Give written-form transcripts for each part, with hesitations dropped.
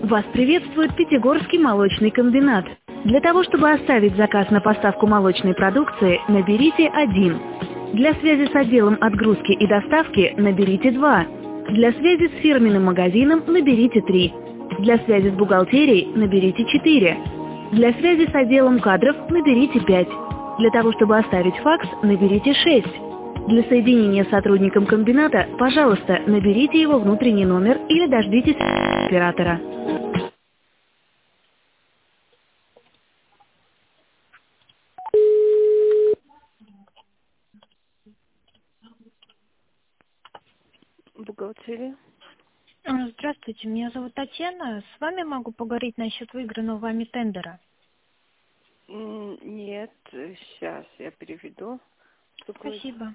Вас приветствует Пятигорский молочный комбинат. Для того, чтобы оставить заказ на поставку молочной продукции, наберите 1. Для связи с отделом отгрузки и доставки наберите 2. Для связи с фирменным магазином наберите 3. Для связи с бухгалтерией наберите 4. Для связи с отделом кадров наберите 5. Для того, чтобы оставить факс, наберите 6. Для соединения с сотрудником комбината, пожалуйста, наберите его внутренний номер или дождитесь оператора. Бухгалтерия. Здравствуйте, меня зовут Татьяна. С вами могу поговорить насчет выигранного вами тендера? Нет, сейчас я переведу. Спасибо.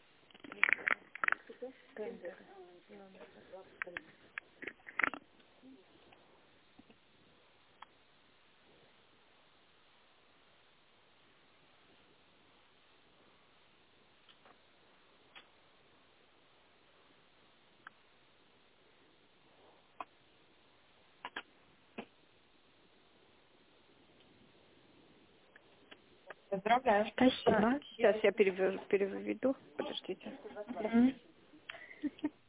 Поздравляю. Спасибо. Сейчас я переведу. Подождите. Мгм.